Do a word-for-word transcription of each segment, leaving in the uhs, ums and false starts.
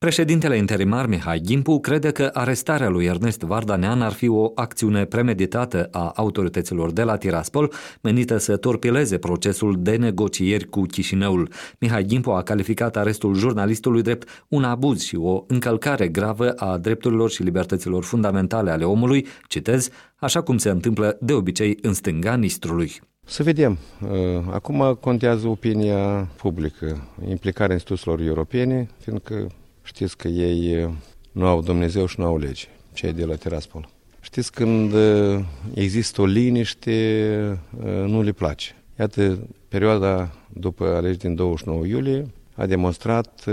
Președintele interimar Mihai Gimpu crede că arestarea lui Ernest Vardanean ar fi o acțiune premeditată a autorităților de la Tiraspol, menită să torpileze procesul de negocieri cu Chișinăul. Mihai Gimpu a calificat arestul jurnalistului drept un abuz și o încălcare gravă a drepturilor și libertăților fundamentale ale omului, citez, așa cum se întâmplă de obicei în stânga Nistrului. Să vedem. Acum contează opinia publică, implicarea instituțiilor europene, fiindcă știți că ei nu au Dumnezeu și nu au lege, cei de la Tiraspol. Știți, când există o liniște, nu le place. Iată, perioada după alegeri din douăzeci și nouă iulie a demonstrat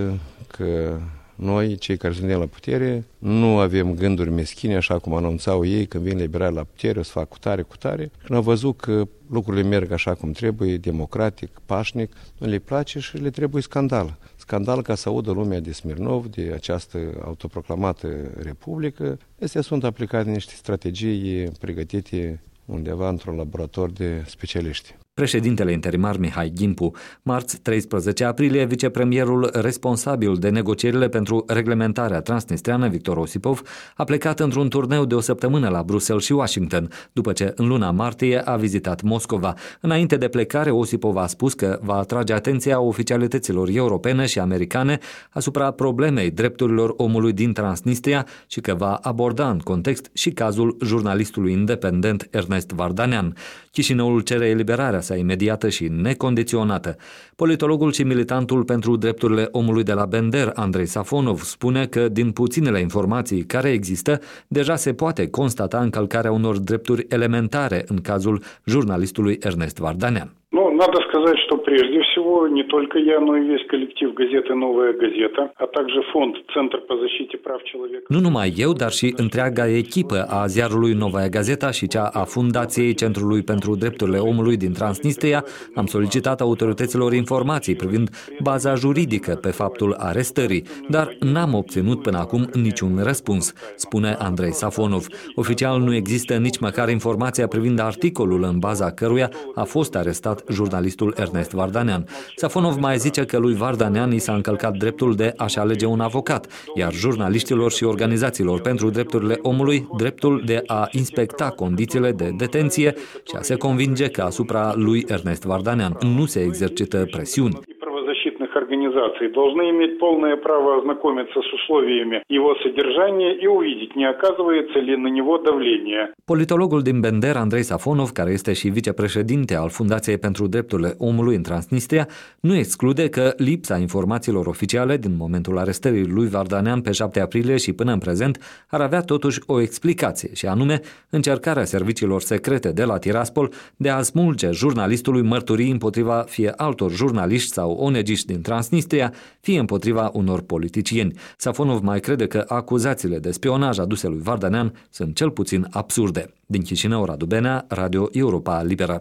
că noi, cei care suntem la putere, nu avem gânduri meschine, așa cum anunțau ei când vin liberali la putere, o să fac cu tare, cu tare. Când au văzut că lucrurile merg așa cum trebuie, democratic, pașnic, nu le place și le trebuie scandal. Scandal ca să audă lumea de Smirnov, de această autoproclamată republică. Astea sunt aplicate niște strategii pregătite undeva într-un laborator de specialiști. Președintele interimar Mihai Gimpu, marți treisprezece aprilie, vicepremierul responsabil de negocierile pentru reglementarea transnistreană, Victor Osipov, a plecat într-un turneu de o săptămână la Bruxelles și Washington, după ce în luna martie a vizitat Moscova. Înainte de plecare, Osipov a spus că va atrage atenția oficialităților europene și americane asupra problemei drepturilor omului din Transnistria și că va aborda în context și cazul jurnalistului independent Ernest Vardanean. Chișinăul cere eliberarea sa imediată și necondiționată. Politologul și militantul pentru drepturile omului de la Bender, Andrei Safonov, spune că din puținele informații care există, deja se poate constata încălcarea unor drepturi elementare în cazul jurnalistului Ernest Vardanean. Ну, надо сказать, что прежде всего не только я, но и весь коллектив газеты «Новая газета», а также фонд «Центр по защите прав человека». Nu numai eu, dar și întreaga echipă a ziarului Novaya Gazeta și cea a Fundației Centrului pentru Drepturile Omului din Transnistria am solicitat autorităților informații privind baza juridică pe faptul arestării, dar n-am obținut până acum niciun răspuns, spune Andrei Safonov. Oficial nu există nici măcar informația privind articolul în baza căruia a fost arestat jurnalistul Ernest Vardanean. Safonov mai zice că lui Vardanean i s-a încălcat dreptul de a-și alege un avocat, iar jurnaliștilor și organizațiilor pentru drepturile omului dreptul de a inspecta condițiile de detenție și a se convinge că asupra lui Ernest Vardanean nu se exercită presiuni. Организации должны иметь полное право ознакомиться с условиями его содержания и увидеть, не оказывается ли на него давление. Politologul din Bender, Andrei Safonov, care este și vicepreședinte al Fundației pentru Drepturile Omului în Transnistria, nu exclude că lipsa informațiilor oficiale din momentul arestării lui Vardanean pe șapte aprilie și până în prezent ar avea totuși o explicație, și anume încercarea serviciilor secrete de la Tiraspol de a smulge jurnalistului mărturii împotriva fie altor jurnaliști sau onegiști din Transnistria, fie împotriva unor politicieni. Safonov mai crede că acuzațiile de spionaj aduse lui Vardanean sunt cel puțin absurde. Din Chișinău, Radu Benea, Radio Europa Liberă.